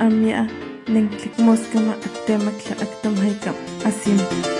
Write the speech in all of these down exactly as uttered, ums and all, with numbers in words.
amia nengklik moskama aktemak la aktam haikam asim.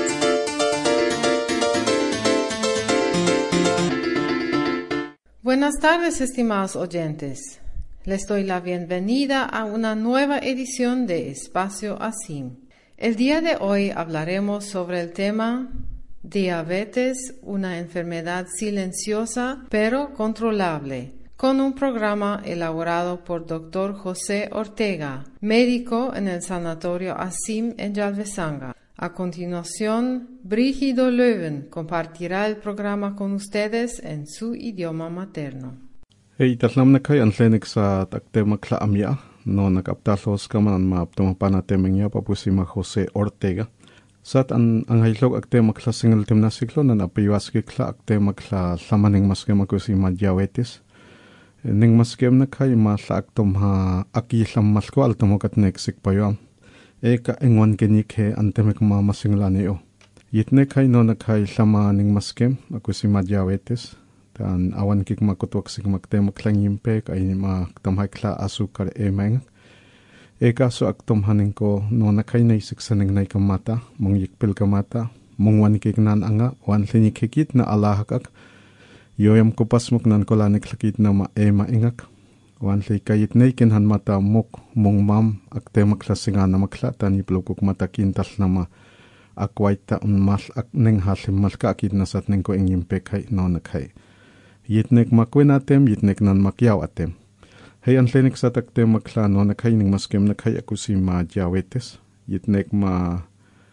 Buenas tardes, estimados oyentes. Les doy la bienvenida a una nueva edición de Espacio Asim. El día de hoy hablaremos sobre el tema diabetes, una enfermedad silenciosa pero controlable, con un programa elaborado por doctor José Ortega, médico en el Sanatorio Asim en Yalvesanga. A continuación, Brígido Löwen compartirá el programa con ustedes en su idioma materno. Hey, taslam na kay anlenik sa taktemak la amya, no nakaptalos kamanan maaptumapana temengya papusima José Ortega. Sat an ang hailog aktemak la single tim na siklo na napiwaski kla aktemak la samaning maskem akusima diabetes. Ning maskem na kay masla aktom ha akisam masko altomokat neksik payo. Eka engwan genik he antemek ma masinglani o. Yitne kay no na kay samaning maskem akusima diabetes. Tan awan kik makutuak sig maktemak lang yimpek ay ma tamhay kla asukar emeng. Eka so aktom haning ko no na kay naisik saning nay kamata, mong yikpil kamata, mong wan kik nan anga, wan linik hikit na alahakak. Yoyam ko pasmuk nan ko lanik lakit na ma ema ingak. Wan li kayit naikin han mata muk mong mam aktemak la singa na makla tani plukuk mata kintal na ma akwaita un mas ak ning hasim mas ka akit na sat ning ko ingimpek hay no na kay. Yitnek makwin atem, yitnek nan makyaw atem. Hey anlenik sa takte makla no na kay ning maskem na kay akusi ma diabetes. Yitnek ma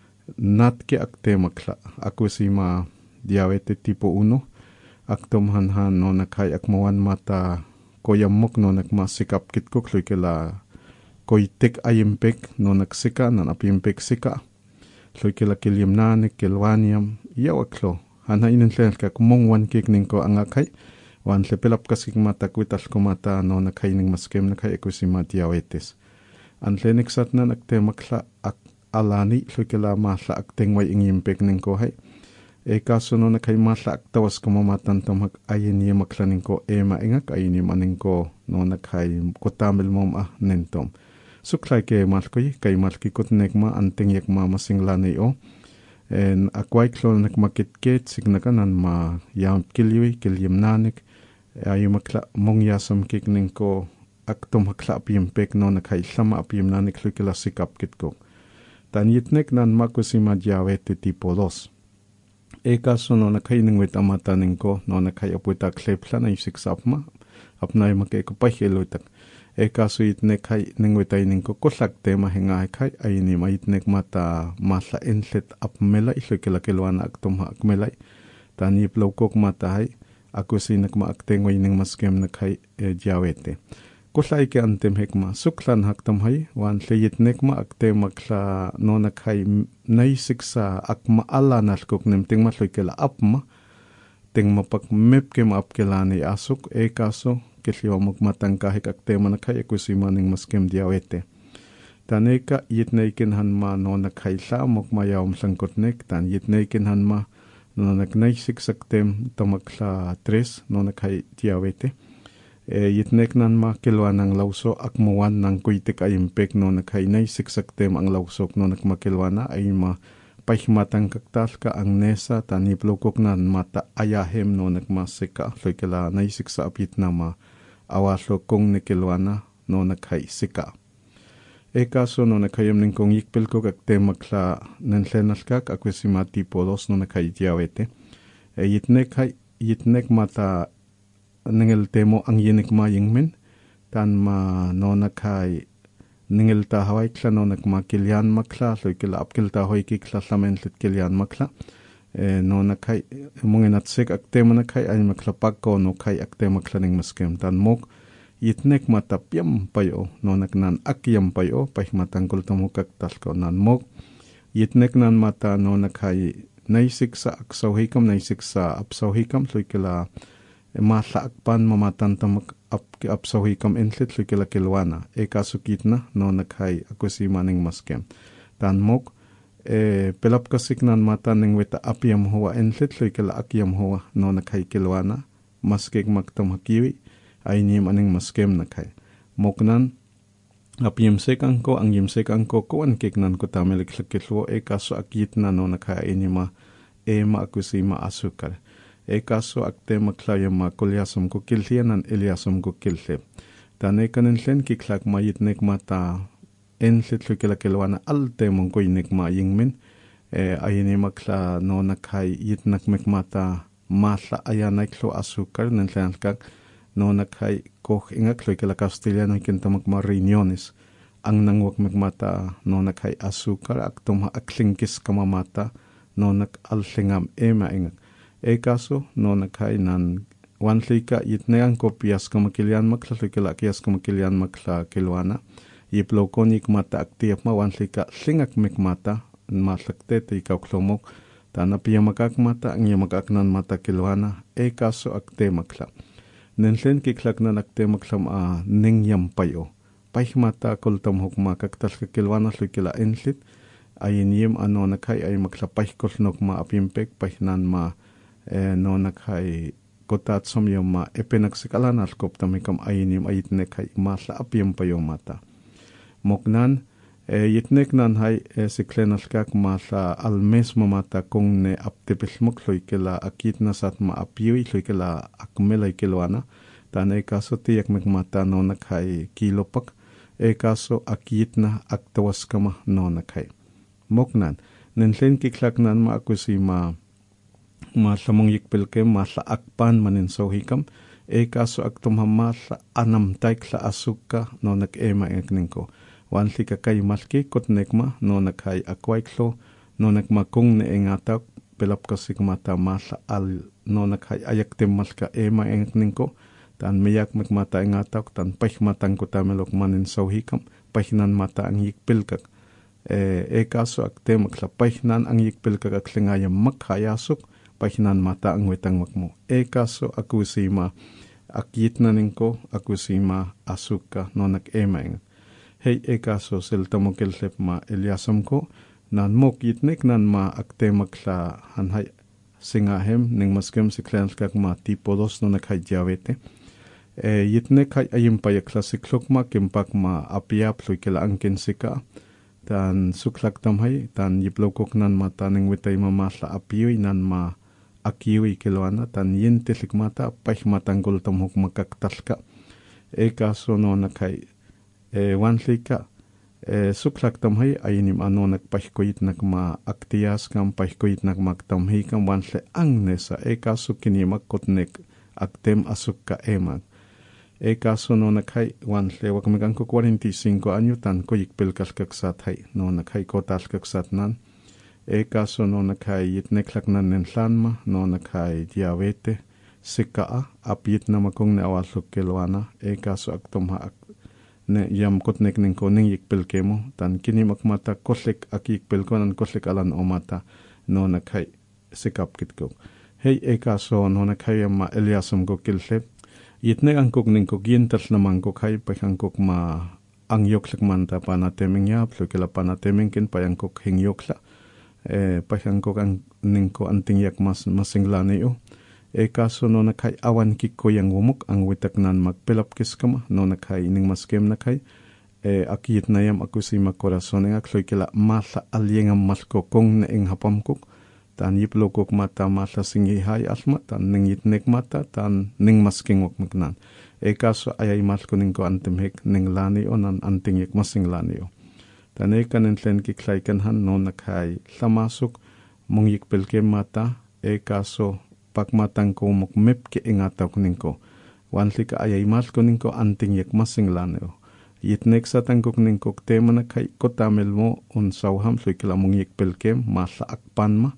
natke akte makla akusi ma diabetes tipo uno. Aktom han han no na kay akmawan mata koyamok no nagmasikap kitkok loy kila koytek ayimpek no nagsika na napimpek sika. Loy kila kilyamnanik kilwaniam iyawaklo. Hana inentlel ka kumong wan kik ning ko angakay. Wan lepelap kasik mata kwital ko mata no nakay ning maskem nakay ekusima diabetes. Anlenik sat na nagte makla ak alani loy kila masla akteng way ingimpek ning ko hay. E kaso no nakay masla aktawas ko mamatan tamag ayin niya makla ning ko ema ingak ayin niya maning ko no nakay kutamil mom ah nentom. Suklay ke malkoy kay malkikot nekma anting yak mamasinglanay o. En akwai klon nakmakit-kit signakanan ma yam kiliwi kilyamnanik ayu makla mong yasam kikning ko aktom hakla apimpek no nakay sama apimnanik lukila sikap kitko. Tanyitnek nan makusima diabetes tipo dos. E kaso no nakay ning wit amataning ko no nakay apuita klepla na yusik sapma apnay makay kupahilutak. E kaso itnek hay ning witay ning ko kusak tema hingay kay ay ni maitnek mata masa enset apmela iso kilakilwana aktom ha akmelay. Tani plawkok mata hay ako sinak maakteng way ning maskem na kay e, diabetes. Kusay ke antem hekma suklan haktam hay wan leyitnek ma aktem makla no nakay naisik sa akma ala naskok nemting masloy kila apma ting mapak mep ke maapkelani asuk e kaso kisyo magmatangkahik aktema nakay ekusima ning maskem diabetes. Taneka yitneikin hanma no nakaysa mokmayawam sangkotnek tan yitneikin hanma no naknaisik saktem tamakla tres no nakay diabetes. E yitnek nan ma kilwa ng lawso akmuwan ng kuitik ayimpek no nakay naisik saktem ang lawsok no nakmakilwa na ay ma pahmatang kaktal ka ang nesa taniplokok nan mata ayahem no nakmasika loy kila naisik sa apit na ma awaslo kong nikilwana no nakay sika. E kaso no nakayam ning kong yikpil ko kakte makla nansenas kak akwesima tipo dos no nakay diabetes. E yitnek hay yitnek mata ningel temo ang yinik maying min tan ma no nakay ningel ta haway kla no nakmakilyan makla loy kila apkil ta hoy kikla samenlit kilyan makla. E, no nakay mungin at sik akte mo nakay ay maklapag ko no kay akte maklaning maskem tan mok yitnek matapyam payo no naknan akyam payo pay matangkol tamukak tas ko nan mok yitnek nan mata no nakay naisik sa aksawhikam naisik sa apsawhikam loy kila e, masa akpan mamatan tamak ap, apsawhikam entlit loy kila kilwana e kasukit na no nakay akusima ning maskem tan mok e pelap kasik nan mata ning weta apiam huwa entlit loy kila akyam huwa no nakay kilwana maskek magtam hakiwi ay ni maning maskem nakay moknan Ap yimsek angko ang yimsek angko ko an kiknan ko tamelik lakilwo e kaso akitna no nakaya inima e ma akusima asukar. E kaso akte maklaya ma kulyasam ko kilhianan eliasam ko kilhe. Tane kanin len kiklak ma yitnek mata enlit lukilakilwana alte mong ko inik ma yingmin. E ayini makla no nakay yitnak mekmata mala ayanayklo asukar nanlanalkak no nakay koh ingak lukila Castiliano ikintamak ma riñones. Ang nangwak mekmata no nakay asukar aktum aklingkis kamamata no nak alsingam ema ingak. E kaso no nakay nan wanlika yitneang kopias kamakilian makla lukila kias kamakilian makla kilwana. Yiplokonik mata aktiap ma wanlika singak mekmata maslagtete ikaw klomok tana piyamakak mata ang yamakaknan mata kilwana e kaso akte makla. Nenlen kiklak na nakte maklam a ningyam payo. Paih mata kultam hukma kaktal kakilwana lukila enlit ayin yim ano nakay ay makla paih kulnok ma apimpek paih nan ma e, no nakay kotat somyo ma epenaksikalan alkop tamikam ayin yim ayit nekay masla apiyam payo mata. Moknan E, yitnek nan hay e, siklenalkak mala al mesmo mata kung ne aptepilmok loikela akit na sat ma apiwi loikela akmela ikelwana tan e kaso tiyak mekmata no nakhay kilopak e kaso akit na aktawas kama no nakhay moknan nenlen kiklak nan ma akusi ma ma samong yikpelke mala akpan manin sohikam e kaso aktum hamala anam taikla asuka no nak ema ekningko wanli kakay malki kot nekma no nakay akwaiklo no nakma kung ne engatak pelap kasi kumata masa al no nakay ayaktim malka ema engkningko tan miyak magmata engatak tan paih matang ko tamelok manin sawhikam paihnan mata ang yikpilkak e, e kaso akte makla paihnan ang yikpilkak aklingayam makhayasok paihnan mata ang wetang makmo e kaso akusima akitna ningko akusima asuka no nak ema engak. Hei e kaso selta mo kilsep ma eliasam ko nan mo kitnek nan ma akte makla hanhay singahem ning maskem si klenskak ma tipo dos no nakhay diawete e yitnek hay ayim pa ya klasiklok ma kimpak ma apiap luikela angkin sika tan suklak tamhay tan yiplokok nan ma taning witay ma masla apiyoy nan ma akiyoy kilwana tan yintilik mata paih matanggol tamhok makaktalka e kaso no nakhay e wanlika e suklak tamhay ayinim ano nagpahikoyit nagma aktiyas kam pahikoyit nagmaktamhay kam wanle ang nesa e kaso kinimak kotnek aktem asuk ka emak e kaso no nakhay wanle wakmegang ko forty-five anyo tan ko yikpilkal kaksat hay no nakhay kotal kaksat nan e kaso no nakhay yitneklak nan nenlanma no nakhay diawete sikaa apit na makong naawasok kilwana e kaso aktumha ne yam kotnek ning ko ning yikpelke mo tan kini makmata koslek ak yikpel ko nan koslek alan o mata no nakhay sikap kitko hey e kaso no nakhay ma eliasam ko kilsep yitnek ang kok ning ko gintal naman ko kay pahang kok ma ang yoklek man ta panateming ya plo kila panateming kin payang kok hing yokla e pahang kok ang ning ko anting yak mas masinglani o e kaso no nakay awan kiko yang wumuk ang witak nan magpilap kis kama no nakay ning maskem nakay e akiyit na yam ako si makorason ng akloy kila masa alyeng ang masko kong na ing hapam kok tan yiplo kok mata masa singihay asma tan ning yitnek mata tan ning masking wak magnan e kaso ayay masko ning ko antimhek ning lani o nan anting yik masing lani o tan e kanin tlen kiklay kanhan no nakay lamasok mong yikpilke mata e kaso pakmatang ko mukmep ke ingataw ningko wanli ka ayay mas ko ningko anting yak masing laneo yitnek sa tangkok ningko tema na kay kotamel mo un sawham so ikila mong yikpelkem masa akpan ma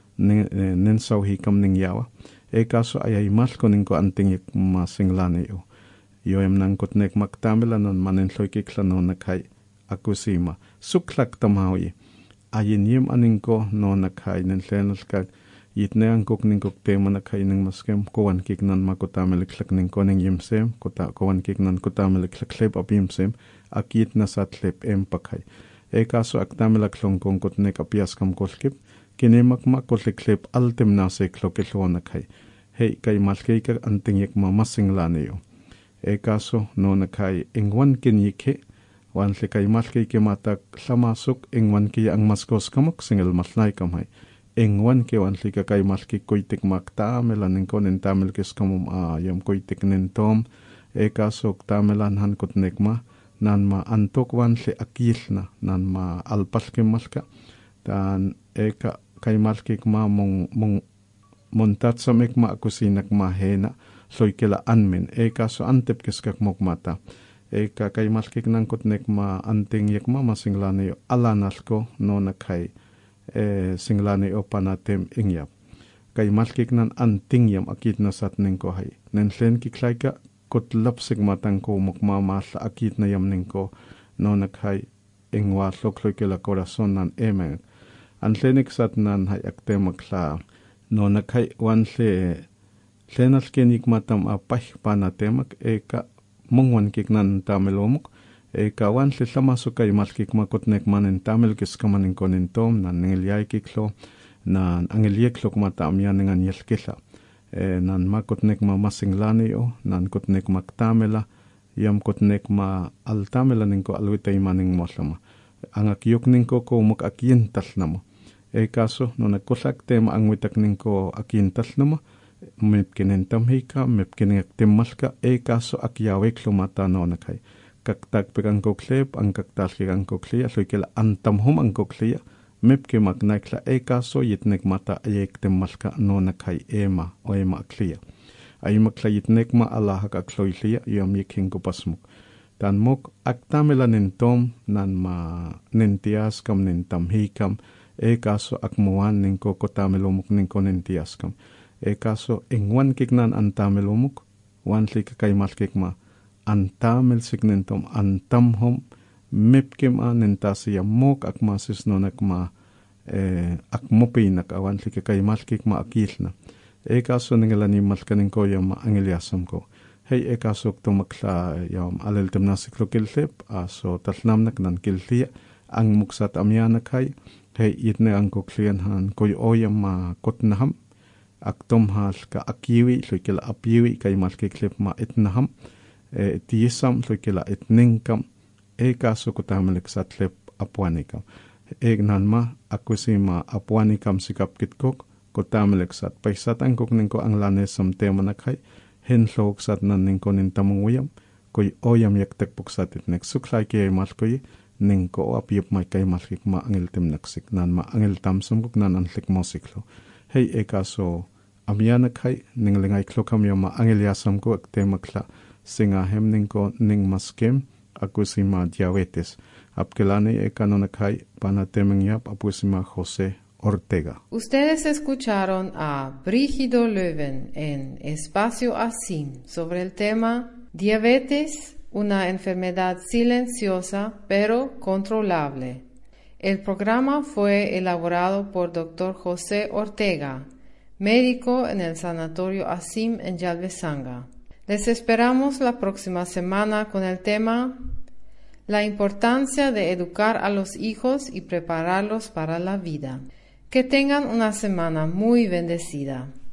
nen sawhikam ning yawa e kaso ayay mas ko ningko anting yak masing laneo yoem nang kotnek maktamel anon manen so ikikla no na kay akusima suklak tamawi ayin yim aningko no na kay nen senal kag yitne ang kok ning kok tema na kay ning maskem kowan kik nan makotamelikslak ning ko ning yimsem kota kowan kik nan kotamelikslak lep ap yimsem akit na sat lep empakay e kaso aktamelak long kong kotne kapias kam koskip kinemak makoslek altem na se klokilwana kay hey kay malkay ka anting yak mamasing laniyo e kaso no na kay ingwan kinyikhe wan li kay malki kimatak lamasuk ingwan ki ang maskos kamok single maslay kamay ingwan ki wan li kay malki koitik makta melanin ko nin tamil kis kamum a yam koitik nin tom e kasok tamelan han kutnekma nan ma antok wan li akil na nan ma alpal ki malka dan eka kay malki ma mong mong montat sa mekma kusinak ma hena soy kila anmin eka so antep kiskak mokmata eka kay malkik nang kutnek ma anting yekma masinglani alanal ko no na kay e singlani o panatem ingyap kay malkik nan anting yam akit na satning ko hay nen len kiklay ka kutlap sigmatang ko mokma masla akit na yam ning ko no na kay ingwa lokloy kila corazon nan emeng an lenik sat nan hay akte makla no na kay wan le lenal kenik matam apay panatemak eka mongwan kiknan tamelomok eka wan le lamasok kay malkik makutnek manin tamel kis kamanin konin tom nan ngilyay kiklo nan angilyeklo kumatam yan ngan yelkila e nan makutnek ma masinglani o nan kutnek maktamela yam kutnek ma altamela ninko alwitay maning moslama ang akyok ninko ko mok akyintal namo e kaso no nagkusak tema ang witak ninko akyintal namo mipkinin tamhika mipkinin aktimalka e kaso akyawek lumata no nakay kaktak pikang koklep ang kaktalki ang kokliya so kila antamhum ang kokliya mipki magnakla e kaso yitnek mata ayek timalka no nakay ema o ema akliya ay makla yitnek ma alahak akloyliya yam yiking kupasmuk tan mok aktamela nintom nan ma nintias kam nintamhikam e kaso akmuan ninko kotamelomuk ninko nintias kam e kaso ingwan kiknan antamelomuk wan li kay malkik ma antamel signintom antamhom mipkim a nintasiya mok akmasis no nakma eh, akmopinak awan li kay malkik ma akilna e kaso ningalani malkanin ko yam angilyasam ko hey e kaso tumakla yam aleltem nasiklo kiltep aso talnamnak nan kiltiya ang muksat amyanak hay hey itne ang koklian han koy oyam ma kotnaham aktom hal ka akiwi so kila apiwi kay malkiklip ma itnaham e tiyisam so kila itningkam e kaso kutamalik satlip apwanikam e gnanma akusima apwanikam sikap kitkok kutamalik sat paisat ang kokningko ang lanesam tema nakay henlog sat nan ningko nintamunguyam koy oyam yaktek puksat itnek suklay kay malkoy ningko apiyip may kay malkik ma angiltim naksik nan ma angiltam sumkok nan anlik mosiklo hey e kaso amyanak hay ninglingay klokam yama angilyasam ko akte makla singahem ningko ning maskem akusima diabetes apkelani e kanonak hay panatemeng yap apusima José Ortega. Ustedes escucharon a Brígido Löwen en Espacio Así sobre el tema diabetes, una enfermedad silenciosa pero controlable. El programa fue elaborado por doctor José Ortega, médico en el Sanatorio Asim en Yalvesanga. Les esperamos la próxima semana con el tema La importancia de educar a los hijos y prepararlos para la vida. Que tengan una semana muy bendecida.